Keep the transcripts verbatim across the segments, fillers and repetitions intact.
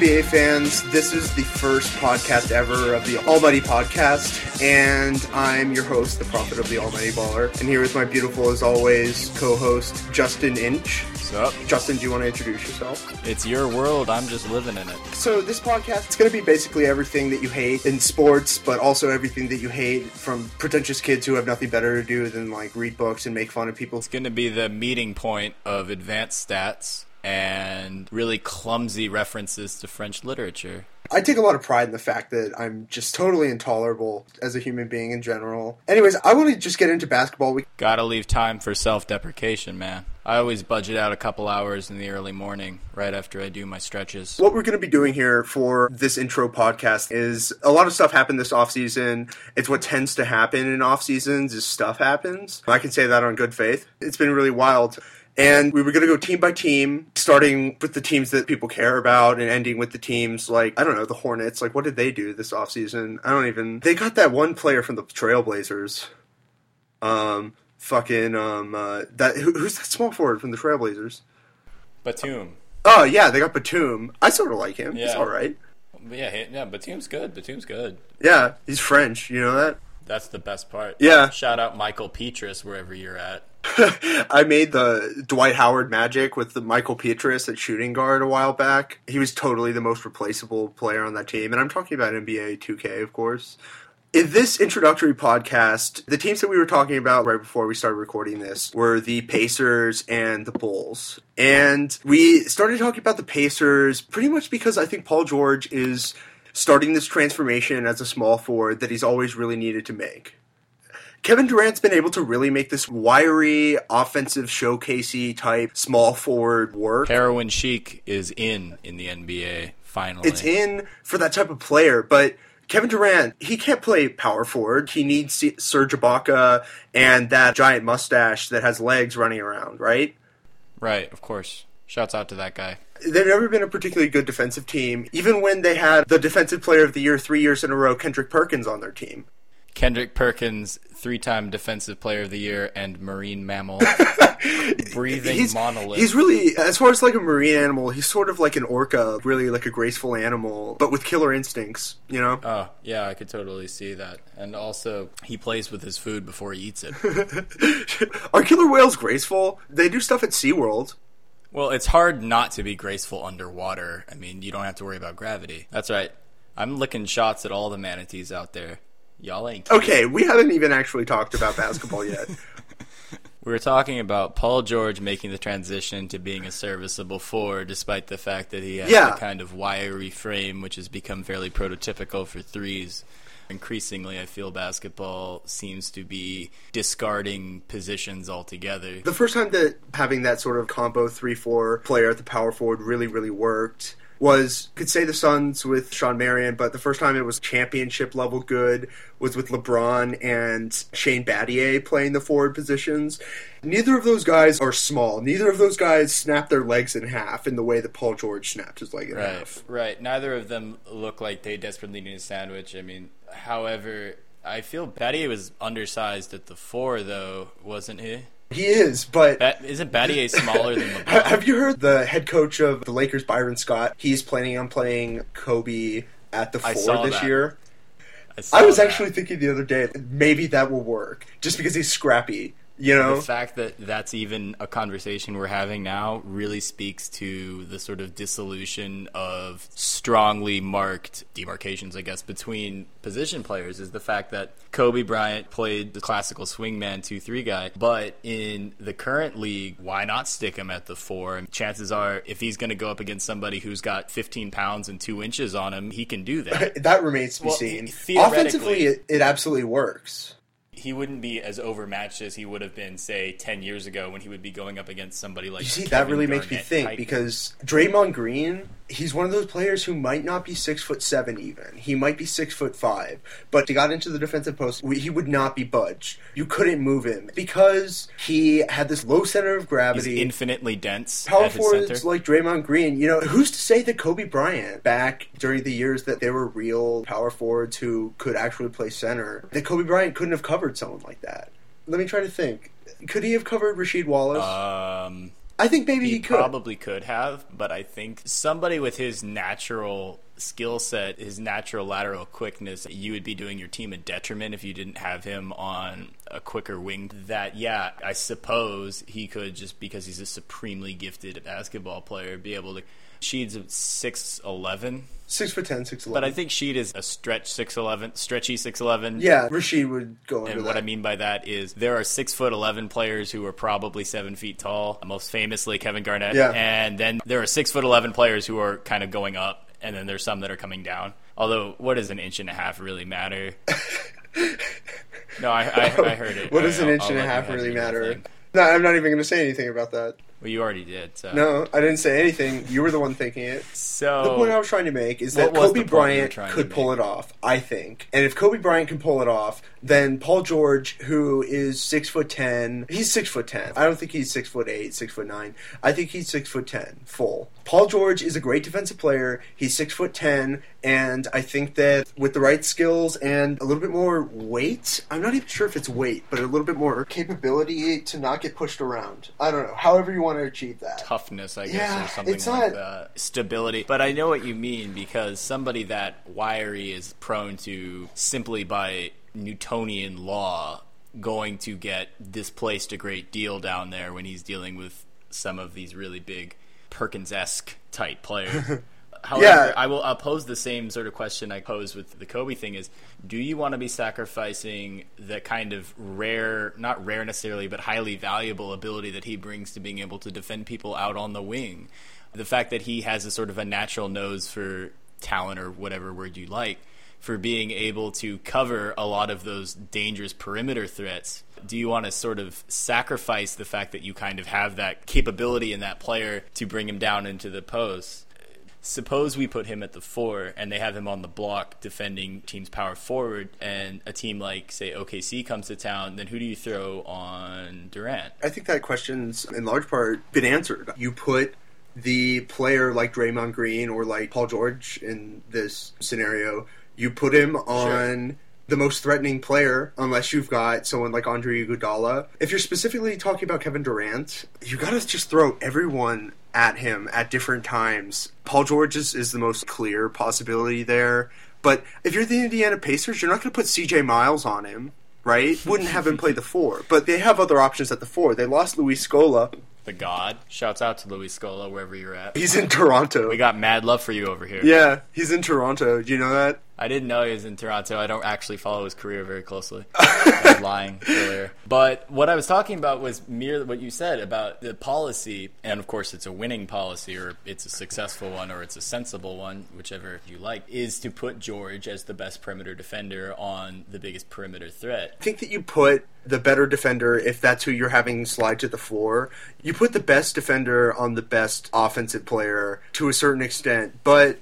B A fans, this is the first podcast ever of the Almighty Podcast, and I'm your host, the Prophet of the Almighty Baller, and here is my beautiful, as always, co-host, Justin Inch. What's up? Justin, do you want to introduce yourself? It's your world, I'm just living in it. So this podcast, it's going to be basically everything that you hate in sports, but also everything that you hate from pretentious kids who have nothing better to do than, like, read books and make fun of people. It's going to be the meeting point of advanced stats and really clumsy references to French literature. I take a lot of pride in the fact that I'm just totally intolerable as a human being in general. Anyways, I want to just get into basketball. We Gotta leave time for self-deprecation, man. I always budget out a couple hours in the early morning, right after I do my stretches. What we're going to be doing here for this intro podcast is a lot of stuff happened this offseason. It's what tends to happen in off-seasons is stuff happens. I can say that on good faith. It's been really wild. And we were going to go team by team, starting with the teams that people care about and ending with the teams like, I don't know, the Hornets. Like, what did they do this offseason? I don't even... They got that one player from the Trailblazers. Um, fucking, um, uh, that who, who's that small forward from the Trailblazers? Batum. Oh, yeah, they got Batum. I sort of like him. Yeah. He's all right. Yeah, yeah, Batum's good. Batum's good. Yeah, he's French. You know that? That's the best part. Yeah. Shout out Michael Petrus wherever you're at. I made the Dwight Howard magic with the Michael Petrus at shooting guard a while back. He was totally the most replaceable player on that team. And I'm talking about N B A two K, of course. In this introductory podcast, the teams that we were talking about right before we started recording this were the Pacers and the Bulls. And we started talking about the Pacers pretty much because I think Paul George is starting this transformation as a small forward that he's always really needed to make. Kevin Durant's been able to really make this wiry, offensive, showcasey type small forward work. Heroin chic is in in the N B A, finally. It's in for that type of player, but Kevin Durant, he can't play power forward. He needs Serge Ibaka and that giant mustache that has legs running around, right? Right, of course. Shouts out to that guy. They've never been a particularly good defensive team, even when they had the Defensive Player of the Year three years in a row, Kendrick Perkins, on their team. Kendrick Perkins, three-time Defensive Player of the Year and marine mammal, breathing he's, monolith. He's really, as far as like a marine animal, he's sort of like an orca, really like a graceful animal, but with killer instincts, you know? Oh, yeah, I could totally see that. And also, he plays with his food before he eats it. Are killer whales graceful? They do stuff at SeaWorld. Well, it's hard not to be graceful underwater. I mean, you don't have to worry about gravity. That's right. I'm licking shots at all the manatees out there. Y'all ain't cute. Okay, we haven't even actually talked about basketball yet. We were talking about Paul George making the transition to being a serviceable forward, despite the fact that he has Yeah. the kind of wiry frame, which has become fairly prototypical for threes. Increasingly, I feel basketball seems to be discarding positions altogether. The first time that having that sort of combo three four player at the power forward really, really worked was, could say the Suns with Sean Marion, but the first time it was championship level good was with LeBron and Shane Battier playing the forward positions. Neither of those guys are small. Neither of those guys snap their legs in half in the way that Paul George snapped his leg in Right, half. right. Neither of them look like they desperately need a sandwich. I mean, however, I feel Battier was undersized at the four, though, wasn't he? He is, but... Bat- isn't Battier smaller than LeBron? Have you heard the head coach of the Lakers, Byron Scott? He's planning on playing Kobe at the I four saw this that. year. I, saw I was that. actually thinking the other day, maybe that will work, just because he's scrappy, you know? The fact that that's even a conversation we're having now really speaks to the sort of dissolution of strongly marked demarcations, I guess, between position players, is the fact that Kobe Bryant played the classical swingman two three guy, but in the current league, why not stick him at the four? And chances are, if he's going to go up against somebody who's got fifteen pounds and two inches on him, he can do that. That remains to be Well, seen. theoretically- Offensively, it, it absolutely works. He wouldn't be as overmatched as he would have been, say, ten years ago when he would be going up against somebody like You see, Kevin that really makes me Garnett think, type. because Draymond Green, he's one of those players who might not be six foot seven even. He might be six foot five, but he got into the defensive post, he would not be budged. You couldn't move him because he had this low center of He's gravity. infinitely dense Power at his forwards center. like Draymond Green, you know, who's to say that Kobe Bryant, back during the years that they were real power forwards who could actually play center, that Kobe Bryant couldn't have covered someone like that? Let me try to think. Could he have covered Rasheed Wallace? Um, I think maybe he, he could. probably could have, but I think somebody with his natural skill set, his natural lateral quickness, you would be doing your team a detriment if you didn't have him on a quicker wing. That, yeah, I suppose he could, just because he's a supremely gifted basketball player, be able to. Sheed's six eleven. Six foot ten, six eleven. But I think Sheed is a stretch six eleven, stretchy six eleven. Yeah, Rasheed would go under and that. what I mean by that is there are six foot eleven players who are probably seven feet tall, most famously Kevin Garnett. Yeah. And then there are six foot eleven players who are kind of going up, and then there's some that are coming down. Although, what does an inch and a half really matter? No, I, I, I heard it. What does I, an inch I'll, and I'll a half let you really have your matter? thing. No, I'm not even going to say anything about that. Well, you already did. So. No, I didn't say anything. You were the one thinking it. So the point I was trying to make is that what was Kobe the point you were Bryant trying to could pull make? it off, I think. And if Kobe Bryant can pull it off, then Paul George, who is six foot ten, he's six foot ten. I don't think he's six foot eight, six foot nine. I think he's six foot ten, full. Paul George is a great defensive player. He's six foot ten, and I think that with the right skills and a little bit more weight, I'm not even sure if it's weight, but a little bit more capability to not get pushed around. I don't know. However you want to achieve that. Toughness, I guess, Yeah, or something it's like not- that. Stability. But I know what you mean, because somebody that wiry is prone to, simply by Newtonian law, going to get displaced a great deal down there when he's dealing with some of these really big Perkins-esque type players. However, Yeah. I will I'll pose the same sort of question I posed with the Kobe thing is, do you want to be sacrificing the kind of rare, not rare necessarily, but highly valuable ability that he brings to being able to defend people out on the wing? The fact that he has a sort of a natural nose for talent, or whatever word you like, for being able to cover a lot of those dangerous perimeter threats. Do you want to sort of sacrifice the fact that you kind of have that capability in that player to bring him down into the post? Suppose we put him at the four and they have him on the block defending team's power forward, and a team like, say, O K C comes to town, then who do you throw on Durant? I think that question's in large part been answered. You put the player like Draymond Green or like Paul George in this scenario, you put him on Sure. the most threatening player, unless you've got someone like Andre Iguodala. If you're specifically talking about Kevin Durant, you gotta just throw everyone at him at different times. Paul George is, is the most clear possibility there. But if you're the Indiana Pacers, you're not going to put C J Miles on him, right? Wouldn't have him play the four. But they have other options at the four. They lost Luis Scola. The God. Shouts out to Luis Scola, wherever you're at. He's in Toronto. We got mad love for you over here. Yeah, he's in Toronto. Do you know that? I didn't know he was in Toronto. I don't actually follow his career very closely. I was lying earlier. But what I was talking about was merely what you said about the policy, and of course it's a winning policy, or it's a successful one, or it's a sensible one, whichever you like, is to put George as the best perimeter defender on the biggest perimeter threat. I think that you put the better defender, if that's who you're having slide to the floor, you put the best defender on the best offensive player to a certain extent. But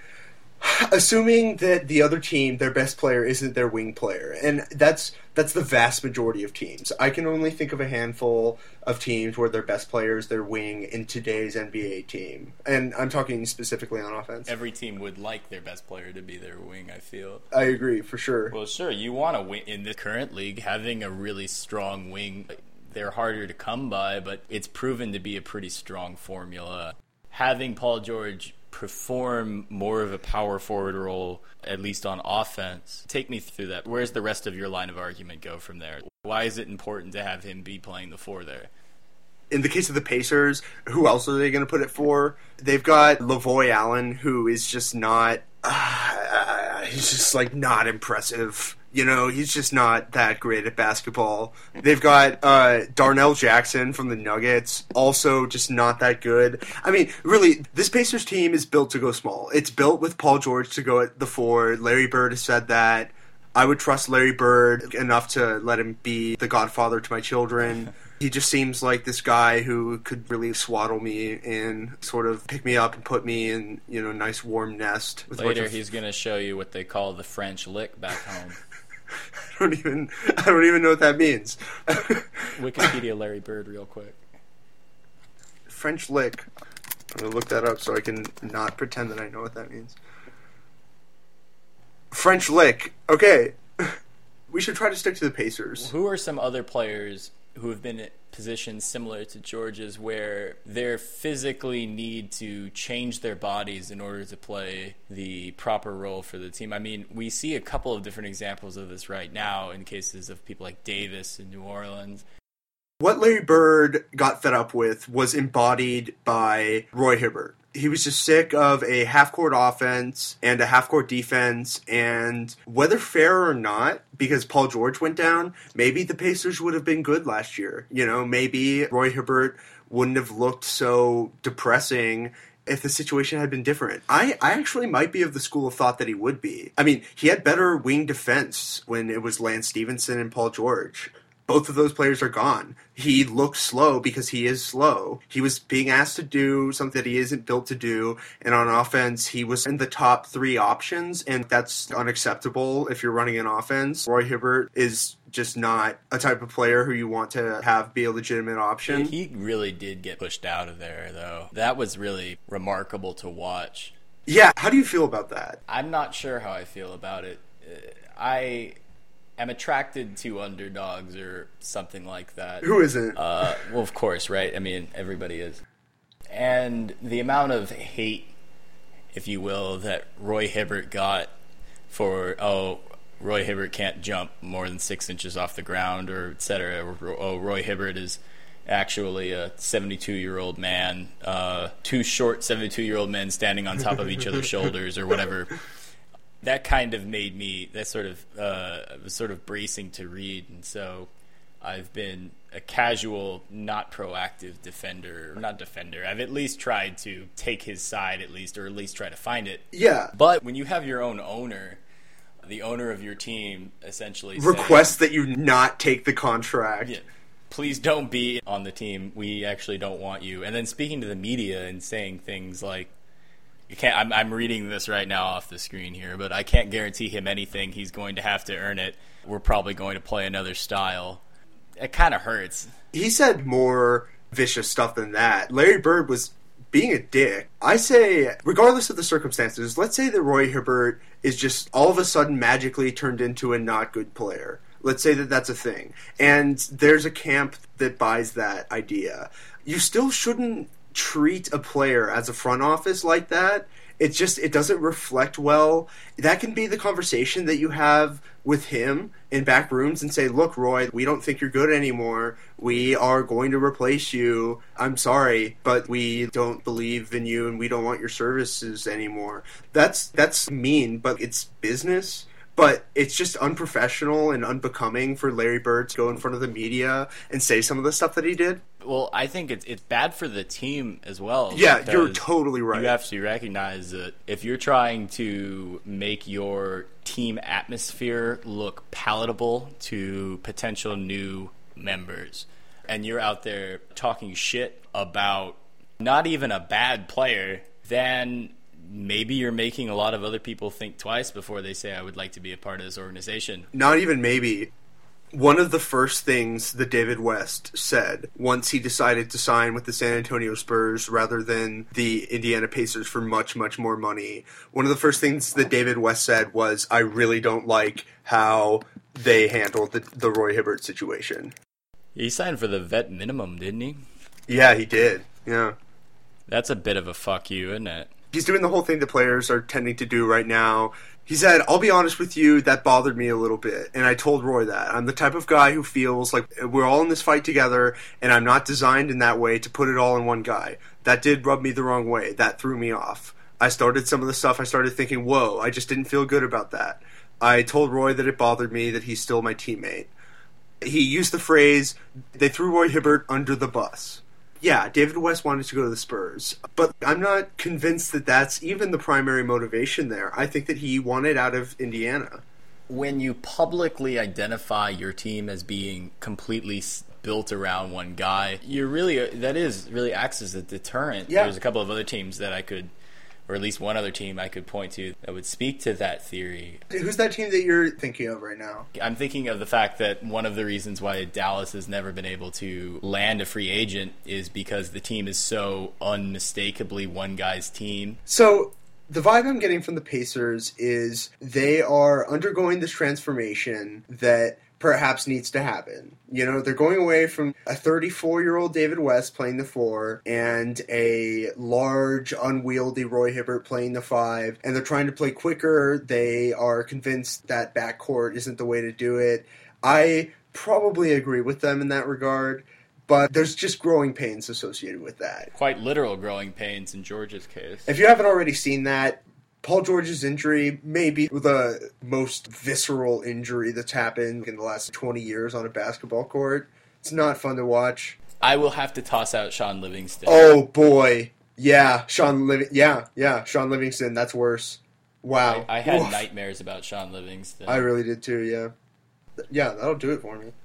assuming that the other team, their best player, isn't their wing player, and that's that's the vast majority of teams. I can only think of a handful of teams where their best player is their wing in today's N B A team, and I'm talking specifically on offense. Every team would like their best player to be their wing, I feel. I agree, for sure. Well, sure, you want to win in the current league. Having a really strong wing, they're harder to come by, but it's proven to be a pretty strong formula. Having Paul George perform more of a power forward role, at least on offense. Take me through that. Where's the rest of your line of argument go from there? Why is it important to have him be playing the four there? In the case of the Pacers, who else are they going to put it for? They've got Lavoy Allen, who is just not... Uh, he's just, like, not impressive. You know, he's just not that great at basketball. They've got uh, Darnell Jackson from the Nuggets, also just not that good. I mean, really, this Pacers team is built to go small. It's built with Paul George to go at the four. Larry Bird has said that. I would trust Larry Bird enough to let him be the godfather to my children. He just seems like this guy who could really swaddle me and sort of pick me up and put me in, you know, a nice warm nest. With a bunch Later, of- he's going to show you what they call the French lick back home. I don't even I don't even know what that means. Wikipedia Larry Bird real quick. French lick. I'm gonna look that up so I can not pretend that I know what that means. French lick. Okay. We should try to stick to the Pacers. Who are some other players who have been in positions similar to George's where they physically need to change their bodies in order to play the proper role for the team. I mean, we see a couple of different examples of this right now in cases of people like Davis in New Orleans. What Larry Bird got fed up with was embodied by Roy Hibbert. He was just sick of a half-court offense and a half-court defense, and whether fair or not, because Paul George went down, maybe the Pacers would have been good last year. You know, maybe Roy Hibbert wouldn't have looked so depressing if the situation had been different. I, I actually might be of the school of thought that he would be. I mean, he had better wing defense when it was Lance Stevenson and Paul George. Both of those players are gone. He looked slow because he is slow. He was being asked to do something that he isn't built to do. And on offense, he was in the top three options, and that's unacceptable if you're running an offense. Roy Hibbert is just not a type of player who you want to have be a legitimate option. He really did get pushed out of there, though. That was really remarkable to watch. Yeah, how do you feel about that? I'm not sure how I feel about it. I... I'm attracted to underdogs or something like that. Who isn't? Uh, well, of course, right? I mean, everybody is. And the amount of hate, if you will, that Roy Hibbert got for, oh, Roy Hibbert can't jump more than six inches off the ground, or et cetera. Or, oh, Roy Hibbert is actually a seventy-two-year-old man, uh, two short seventy-two-year-old men standing on top of each other's shoulders, or whatever. That kind of made me, that sort of, uh, was sort of bracing to read. And so I've been a casual, not proactive defender, not defender. I've at least tried to take his side at least, or at least try to find it. Yeah. But when you have your own owner, the owner of your team essentially requests that you not take the contract. Yeah. Please don't be on the team. We actually don't want you. And then speaking to the media and saying things like, You can't. I'm, I'm reading this right now off the screen here, but I can't guarantee him anything. He's going to have to earn it. We're probably going to play another style. It kind of hurts. He said more vicious stuff than that. Larry Bird was being a dick. I say, regardless of the circumstances, let's say that Roy Hibbert is just all of a sudden magically turned into a not good player. Let's say that that's a thing. And there's a camp that buys that idea. You still shouldn't treat a player as a front office like that. It just, it doesn't reflect well. That can be the conversation that you have with him in back rooms and say, look, Roy, we don't think you're good anymore. We are going to replace you. I'm sorry, but we don't believe in you and we don't want your services anymore. That's, that's mean, but it's business. But it's just unprofessional and unbecoming for Larry Bird to go in front of the media and say some of the stuff that he did. Well, I think it's it's bad for the team as well. Yeah, you're totally right. You have to recognize that if you're trying to make your team atmosphere look palatable to potential new members, and you're out there talking shit about not even a bad player, then maybe you're making a lot of other people think twice before they say, I would like to be a part of this organization. Not even maybe. One of the first things that David West said once he decided to sign with the San Antonio Spurs rather than the Indiana Pacers for much, much more money, one of the first things that David West said was, I really don't like how they handled the, the Roy Hibbert situation. He signed for the vet minimum, didn't he? Yeah, he did. Yeah. That's a bit of a fuck you, isn't it? He's doing the whole thing that players are tending to do right now. He said, I'll be honest with you, that bothered me a little bit. And I told Roy that. I'm the type of guy who feels like we're all in this fight together, and I'm not designed in that way to put it all in one guy. That did rub me the wrong way. That threw me off. I started some of the stuff, I started thinking, whoa, I just didn't feel good about that. I told Roy that it bothered me, that he's still my teammate. He used the phrase, they threw Roy Hibbert under the bus. Yeah, David West wanted to go to the Spurs, but I'm not convinced that that's even the primary motivation there. I think that he wanted out of Indiana. When you publicly identify your team as being completely built around one guy, you're really, that is really acts as a deterrent. Yeah. There's a couple of other teams that I could, or at least one other team I could point to that would speak to that theory. Who's that team that you're thinking of right now? I'm thinking of the fact that one of the reasons why Dallas has never been able to land a free agent is because the team is so unmistakably one guy's team. So the vibe I'm getting from the Pacers is they are undergoing this transformation that perhaps needs to happen. You know, they're going away from a thirty-four-year-old David West playing the four and a large, unwieldy Roy Hibbert playing the five, and they're trying to play quicker. They are convinced that backcourt isn't the way to do it. I probably agree with them in that regard, but there's just growing pains associated with that. Quite literal growing pains in George's case. If you haven't already seen that, Paul George's injury may be the most visceral injury that's happened in the last twenty years on a basketball court. It's not fun to watch. I will have to toss out Sean Livingston. Oh, boy. Yeah, Sean Liv- Yeah, yeah, Sean Livingston. That's worse. Wow. I, I had Oof. nightmares about Sean Livingston. I really did too, yeah. Yeah, that'll do it for me.